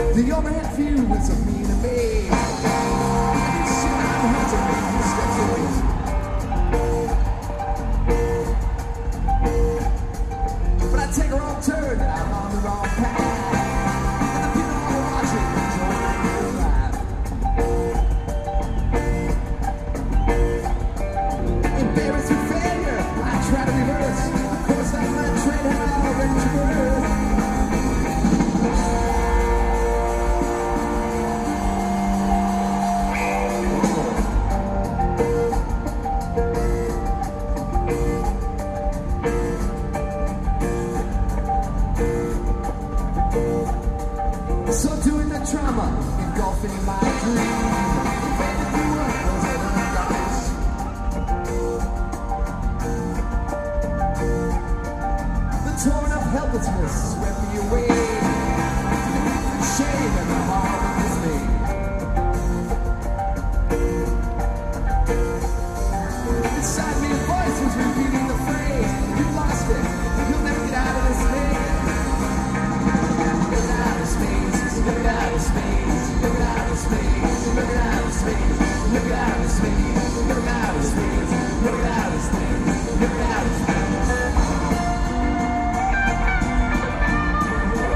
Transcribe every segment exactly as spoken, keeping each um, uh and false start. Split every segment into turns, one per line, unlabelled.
The overhead view was a me to me. And he said I'm hesitating, he steps away. But I take a wrong turn and I'm on the wrong path. And the people who are watching enjoying the ride. Embarrassed with failure, I try to reverse. Of course, I'm not trained how to reverse. So doing the drama, engulfing my dream. Faded through echoes and undies. The torn up helplessness swept me away. The shame and the heart of dismay. Inside me a voice was repeating the phrase, you lost it, you'll never get out of this maze. Get out of space. Look out of space, look out of space, look out of space, look out of space, look out of space, look out of space, look out of space.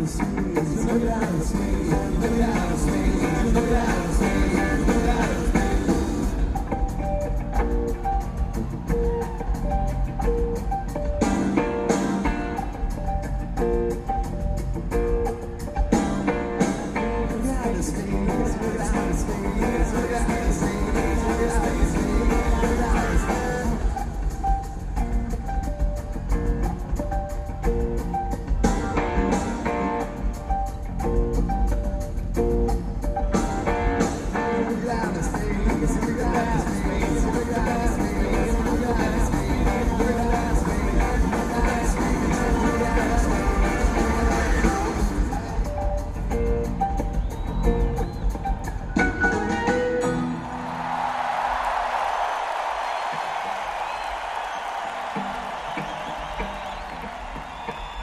outer space, look out of space.